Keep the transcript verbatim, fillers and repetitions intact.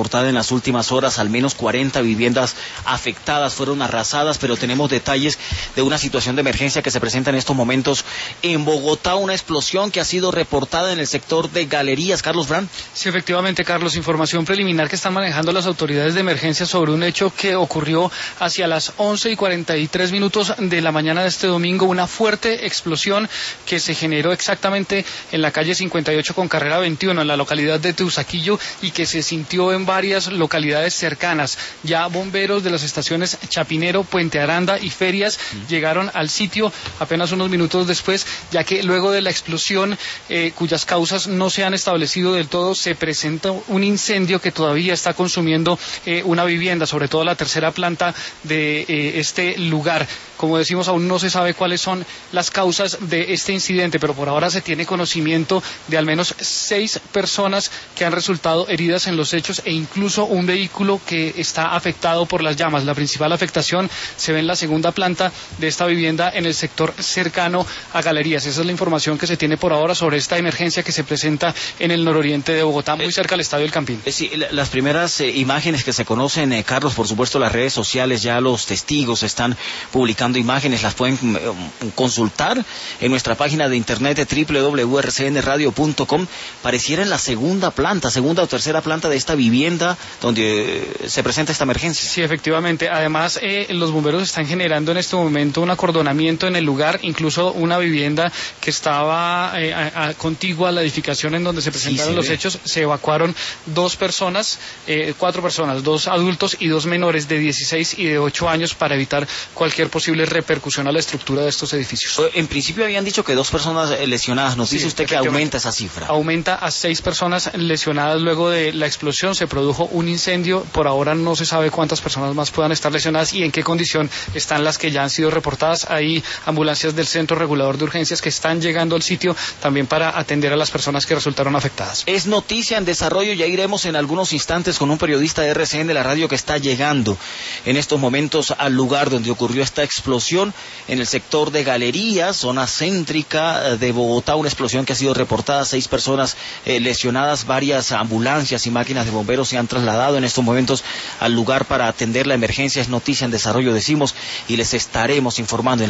reportada en las últimas horas. Al menos cuarenta viviendas afectadas, fueron arrasadas, pero tenemos detalles de una situación de emergencia que se presenta en estos momentos en Bogotá, una explosión que ha sido reportada en el sector de Galerías. Carlos Brand. Sí, efectivamente, Carlos, información preliminar que están manejando las autoridades de emergencia sobre un hecho que ocurrió hacia las once y cuarenta y tres minutos de la mañana de este domingo, una fuerte explosión que se generó exactamente en la calle cincuenta y ocho con carrera veintiuno, en la localidad de Teusaquillo, y que se sintió en varias localidades cercanas. Ya bomberos de las estaciones Chapinero, Puente Aranda y Ferias mm. llegaron al sitio apenas unos minutos después, ya que luego de la explosión, eh, cuyas causas no se han establecido del todo, se presenta un incendio que todavía está consumiendo eh, una vivienda, sobre todo la tercera planta de eh, este lugar. Como decimos, aún no se sabe cuáles son las causas de este incidente, pero por ahora se tiene conocimiento de al menos seis personas que han resultado heridas en los hechos e incluso un vehículo que está afectado por las llamas. La principal afectación se ve en la segunda planta de esta vivienda en el sector cercano a Galerías. Esa es la información que se tiene por ahora sobre esta emergencia que se presenta en el nororiente de Bogotá, muy cerca al Estadio El Campín. Sí, las primeras eh, imágenes que se conocen, eh, Carlos, por supuesto las redes sociales, ya los testigos están publicando imágenes, las pueden eh, consultar en nuestra página de internet de doble u doble u doble u punto r c n radio punto com. Pareciera en la segunda planta, segunda o tercera planta de esta vivienda donde eh, se presenta esta emergencia. Sí, efectivamente. Además, eh, los bomberos están generando en este momento un acordonamiento en el lugar, incluso una vivienda que estaba eh, a, a, contigua a la edificación en donde se presentaron sí, se los ve. hechos. Se evacuaron dos personas, eh, cuatro personas, dos adultos y dos menores de dieciséis y de ocho años para evitar cualquier posible repercusión a la estructura de estos edificios. En principio habían dicho que dos personas lesionadas. Nos sí, dice usted que aumenta esa cifra. Aumenta a seis personas lesionadas luego de la explosión. Se produjo un incendio. Por ahora no se sabe cuántas personas más puedan estar lesionadas y en qué condición están las que ya han sido reportadas. Hay ambulancias del Centro Regulador de Urgencias que están llegando al sitio también para atender a las personas que resultaron afectadas. Es noticia en desarrollo. Ya iremos en algunos instantes con un periodista de R C N de la radio que está llegando en estos momentos al lugar donde ocurrió esta explosión en el sector de Galerías, zona céntrica de Bogotá, una explosión que ha sido reportada, seis personas eh, lesionadas, varias ambulancias y máquinas de bomberos se han trasladado en estos momentos al lugar para atender la emergencia. Es noticia en desarrollo, decimos, y les estaremos informando en